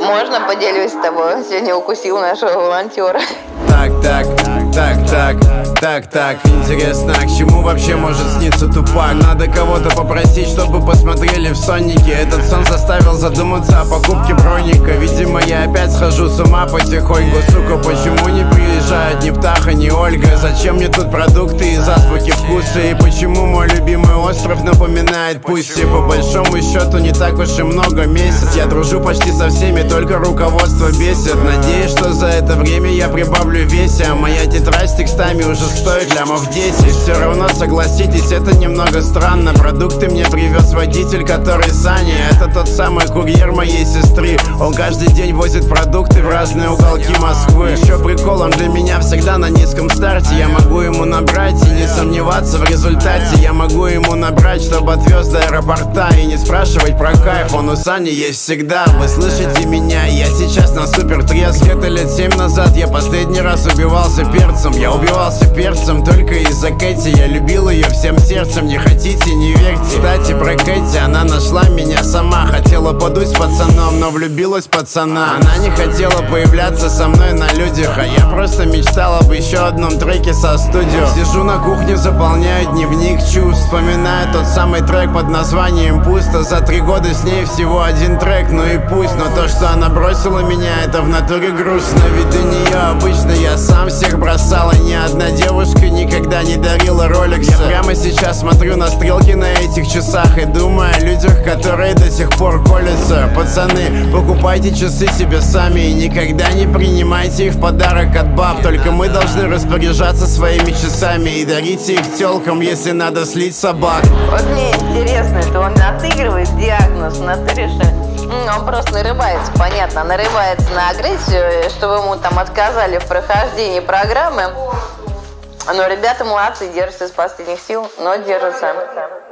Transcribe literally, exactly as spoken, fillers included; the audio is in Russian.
Можно поделюсь с тобой? Сегодня укусил нашего волонтера. Так, так, так, так, так, так. Интересно, а к чему вообще может сниться тупак? Надо кого-то попросить, чтобы посмотрели в соннике. Этот сон заставил задуматься о покупке броника. Видимо, я опять схожу с ума потихоньку. Сука, почему не приезжают ни Птаха, ни Ольга? Зачем мне тут продукты из азбуки вкуса? И почему мой любимый остров напоминает Пусси? По большому счету не так уж и много месяц. Я дружу почти со всеми, только руководство бесит. Надеюсь, что за это время я прибавлю в весе, а моя тетрадь с текстами уже стоит лямов десять. Все равно, согласитесь, это немного странно. Продукты мне привез водитель, который Саня. Это тот самый курьер моей сестры. Он каждый день возит продукты в разные уголки Москвы. Еще приколом для меня всегда на низком старте. Я могу ему набрать и не сомневаться в результате. Я могу ему набрать, чтобы отвез до аэропорта. И не спрашивать про кайф, он у Сани есть всегда. Вы слышите меня, я сейчас на супер треск. Где-то лет семь назад я последний раз убивался перцем. Я убивался перцем только из-за Кэти. Я любил ее всем сердцем, не хотите, не верьте. Кстати, про Кэти, она нашла меня сама. Хотела подуть с пацаном, но влюбилась в пацана. Она не хотела появляться со мной на людях, а я просто мечтал об еще одном треке со студио. Сижу на кухне, заполняю дневник чувств. Вспоминаю тот самый трек под названием «Пусто». За три года с ней всего один трек, ну и пусть. Но то, что она бросила меня, это в натуре грустно. Ведь до нее обычно я сам всех бросал, и ни одна девушка никогда не дарила роликсы. Я прямо сейчас смотрю на стрелки на этих часах и думаю о людях, которые до сих пор колятся. Пацаны, покупайте часы себе сами и никогда не принимайте их в подарок от баб. Только мы должны распоряжаться своими часами и дарите их тёлкам, если надо слить собак. Вот мне интересно, это он отыгрывает диагноз в натуре, что ли? Он просто нарывается, понятно, нарывается на агрессию, чтобы ему там отказали в прохождении программы. Но ребята молодцы, держатся из последних сил, но держатся.